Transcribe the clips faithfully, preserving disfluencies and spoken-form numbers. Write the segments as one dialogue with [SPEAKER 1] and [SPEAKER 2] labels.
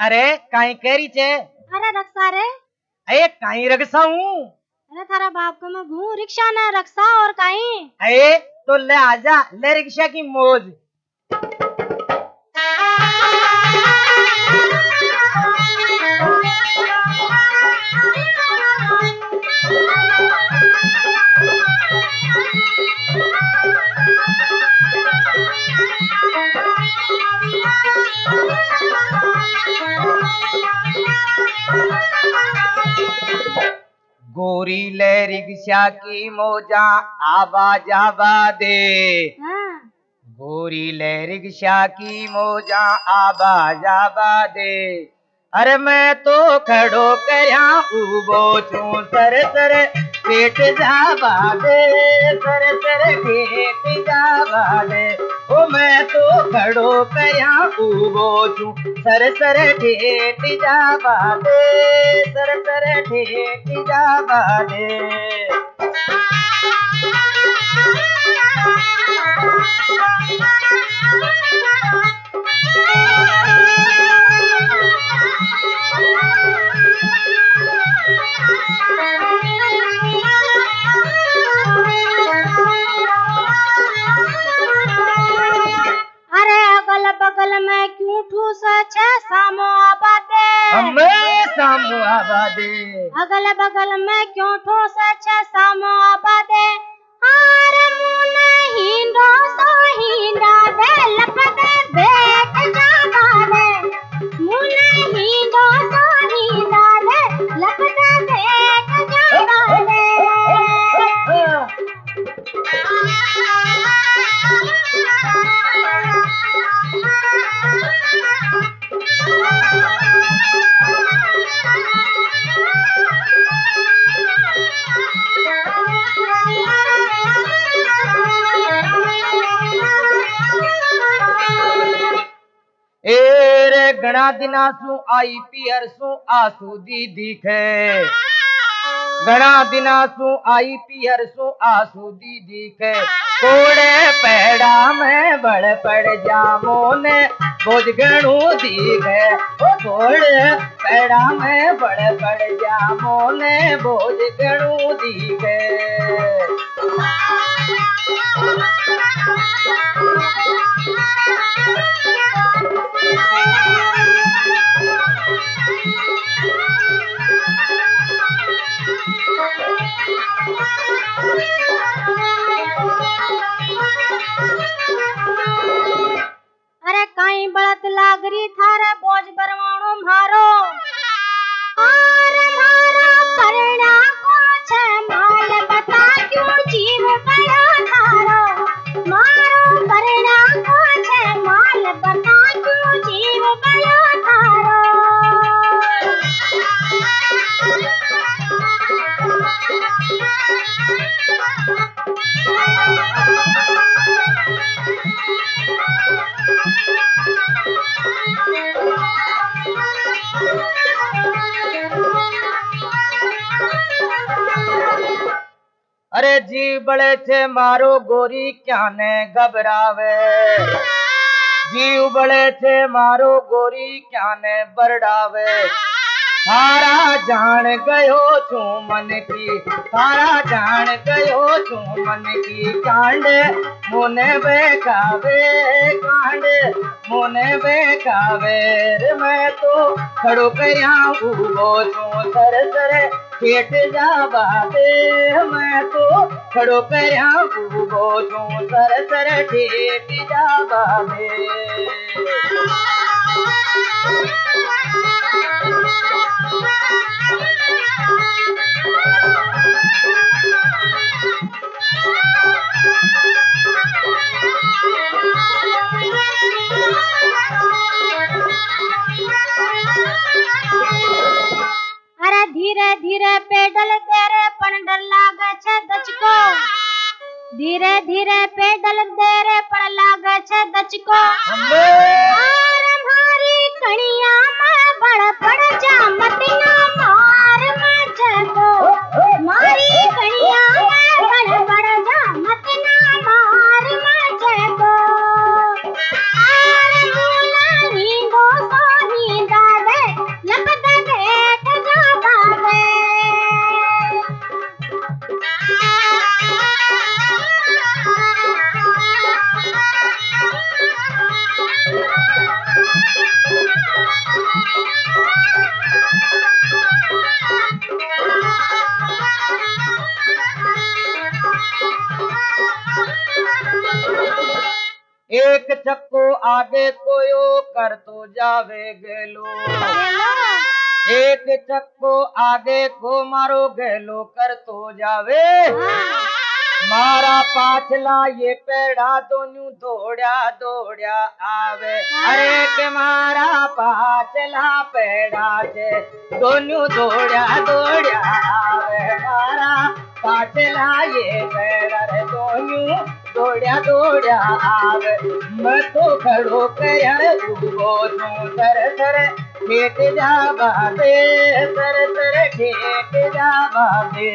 [SPEAKER 1] अरे काई करी छे?
[SPEAKER 2] अरे रक्षा रे।
[SPEAKER 1] अरे काई रक्षा हूँ?
[SPEAKER 2] अरे थारा बाप को मैं घू रिक्शा न रक्षा और काई।
[SPEAKER 1] अरे तो ले आजा, ले रिक्शा की मौज। गोरी ले रिक्शा की मौजा आवाज आवा दे।
[SPEAKER 2] हाँ।
[SPEAKER 1] गोरी ले रिक्शा की मौजा आवाज आवा दे। अरे मैं तो खड़ो करया उबो छू सर सर पेट जावा दे, सर सर पेट जावा दे। ओ मैं तो खड़ो करया उबो छू सर सर पेट जावा दे, सर सर पेट जावा दे।
[SPEAKER 2] अरे अगल बगल में क्यों ठूस छे सामो आबादे।
[SPEAKER 1] हमें सामो आबादे।
[SPEAKER 2] अगल बगल में क्यों ठूस छे सामो आबादे। हार मुन हिंदो सो हिंदा दे लपदे बेट जावा दे। मुन हिंदो सो हिंदा दे लपदे बेट जावा दे।
[SPEAKER 1] एरे घना दिना सु आई पियर सु आसू दी दिखे। घना दिना सु आई पियर सु आसू दी दिखे। कोड़े पैड़ा में बड़ पड़ जामो ने बोझ गणू दिखे। ओ कोड़े पैड़ा में बड़ पड़ जामो ने बोझ गणू दिखे।
[SPEAKER 2] अरे काई बड़त लागरी थारे बोझ बरवाणो मारो। अरे मारा परना को छे माल बता क्यों जीव गयो थारो। मारो परना को छे माल बता क्यों जीव गयो थारो।
[SPEAKER 1] अरे जी बड़े छे मारो गोरी क्या ने घबरावे। जीव बड़े छे मारो गोरी क्या ने बरडावे। थारा जान गयो छू मन की, थारा जान गयो छू मन की। कांड मुने बेकावे, कांड मुने बेकावे। रे मैं तो खड़ो करया उबो छू सर सर पेट जावा दे। मैं तो खड़ो करया उबो छू सर सर पेट जावा दे।
[SPEAKER 2] अरे धीरे धीरे पेडल तेरे पण डर लागे छे दचको। धीरे धीरे पेडल तेरे पण लागे छे दचको।
[SPEAKER 1] अम्मे
[SPEAKER 2] और हमारी कणिया
[SPEAKER 1] एक चक्को आगे कोयो कर तो जावे गेलो, एक चक्को आगे को मारो गेलो कर तो जावे, मारा पाछला ये पेड़ा दोनों दौड़ा दौड़ा आवे। अरे के मारा पाछला पेड़ा से दोनों दौड़ा दौड़ा आवे, मारा पाछला ये पेड़ा रे दोनों दौड़ा दौड़ा आवे। मैं तो खड़ो कर उगो तू सर सर खेत जा बाबे, सर सर खेत जा बाबे।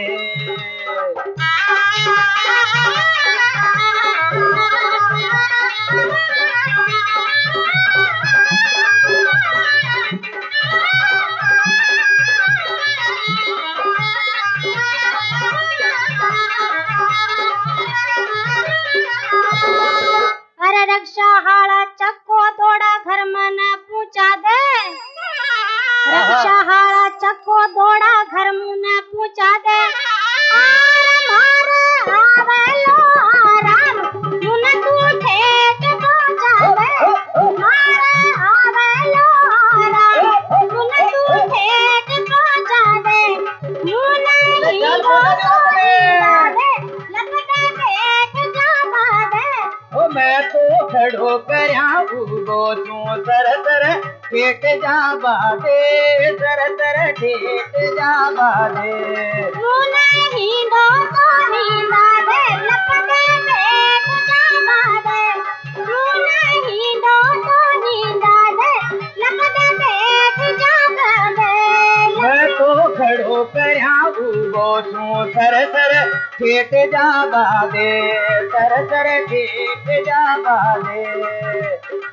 [SPEAKER 2] अरे रक्षा हाड़ा चक्को दौड़ा घर मन पूछा दे, रक्षा हाड़ा चक्को दौड़ा घर मन पूछा दे, आर मारे आवेलो आराम मुन तू ठेठ पहुंचा दे, मारे आवेलो आराम मुन तू ठेठ पहुंचा दे, मुन ही दो दे लपटे पेट जावा दे।
[SPEAKER 1] ओ मैं तो खड़ो करया उगो तू सर सर खेत जा बादे, सर सर खेत जा बादे।
[SPEAKER 2] मुन ही दो नींदा दे लपटे पेट जावा दे, मुन ही दो नींदा दे लपटे पेट जावा दे।
[SPEAKER 1] मैं तो खड़ो करया उगो तू सर सर खेत जा बादे, सर सर खेत जा बादे।